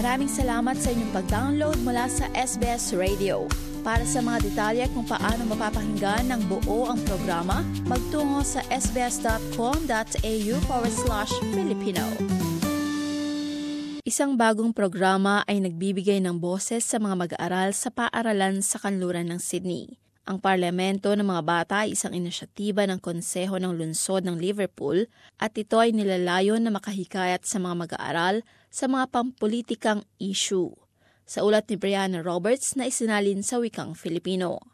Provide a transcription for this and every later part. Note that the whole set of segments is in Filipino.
Maraming salamat sa inyong pag-download mula sa SBS Radio. Para sa mga detalye kung paano mapapakinggan ng buo ang programa, magtungo sa sbs.com.au/Filipino. Isang bagong programa ay nagbibigay ng boses sa mga mag-aaral sa paaralan sa kanluran ng Sydney. Ang Parlamento ng mga Bata ay isang inisyatiba ng Konseho ng Lungsod ng Liverpool at ito ay nilalayon na makahikayat sa mga mag-aaral sa mga pampulitikang issue. Sa ulat ni Brianna Roberts na isinalin sa wikang Filipino.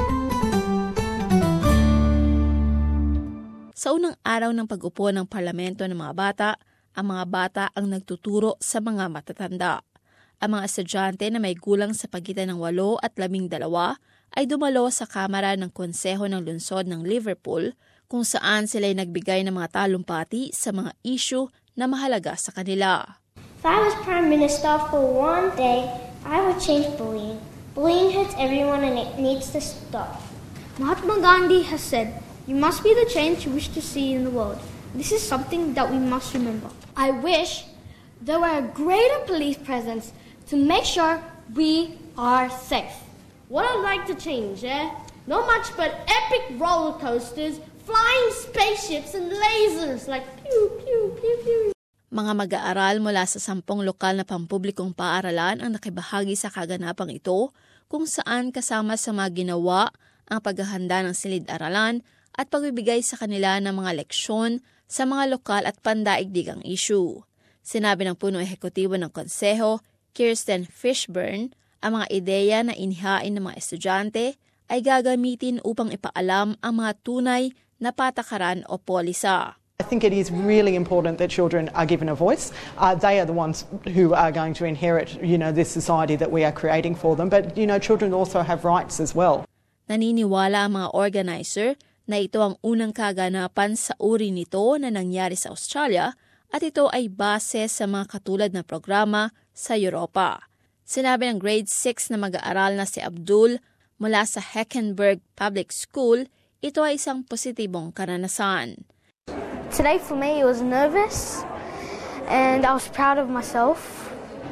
Sa unang araw ng pag-upo ng Parlamento ng mga Bata, ang mga bata ang nagtuturo sa mga matatanda. Ang mga estudyante na may gulang sa pagitan ng 8 at 12 ay dumalo sa Kamara ng Konseho ng Lungsod ng Liverpool kung saan sila ay nagbigay ng mga talumpati sa mga issue na mahalaga sa kanila. If I was Prime Minister for one day, I would change bullying. Bullying hurts everyone and it needs to stop. Mahatma Gandhi has said, "You must be the change you wish to see in the world." This is something that we must remember. I wish there were a greater police presence to make sure we are safe. What I'd like to change, not much but epic roller coasters, flying spaceships and lasers like pew, pew, pew, pew. Mga mag-aaral mula sa 10 lokal na pampublikong paaralan ang nakibahagi sa kaganapang ito kung saan kasama sa mga ginawa ang paghahanda ng silid-aralan at pagbibigay sa kanila ng mga leksyon sa mga lokal at pandaigdigang issue. Sinabi ng punong ehekutibo ng konseho, Kirsten Fishburne, ang mga ideya na inihain ng mga estudyante ay gagamitin upang ipaalam ang mga tunay na patakaran o polisa. I think it is really important that children are given a voice. They are the ones who are going to inherit, this society that we are creating for them. But, children also have rights as well. Naniniwala ang mga organizer na ito ang unang kaganapan sa uri nito na nangyari sa Australia at ito ay base sa mga katulad na programa sa Europa. Sinabi ng grade 6 na mag-aaral na si Abdul mula sa Heckenberg Public School, ito ay isang positibong karanasan. Today for me it was nervous and I was proud of myself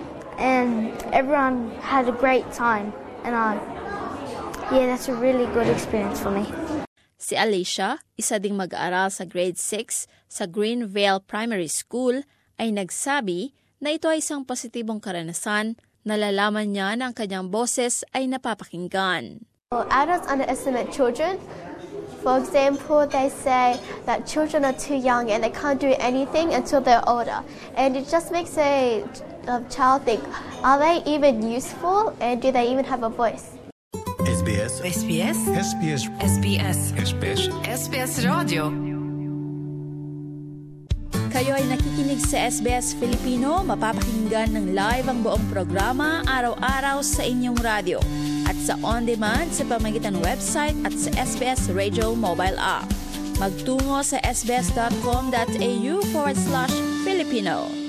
and everyone had a great time and that's a really good experience for me. Si Alicia, isa ding mag-aaral sa grade 6 sa Greenvale Primary School, ay nagsabi na ito ay isang positibong karanasan. Nalalaman niya na ang kanyang boses ay napapakinggan. Adults underestimate children. For example, they say that children are too young and they can't do anything until they're older. And it just makes a child think, are they even useful and do they even have a voice? SBS. SBS. SBS. SBS. SBS. SBS Radio. Kayo ay nakikinig sa SBS Filipino, mapapakinggan ng live ang buong programa araw-araw sa inyong radyo at sa on-demand sa pamamagitan ng website at sa SBS Radio mobile app. Magtungo sa sbs.com.au/Filipino.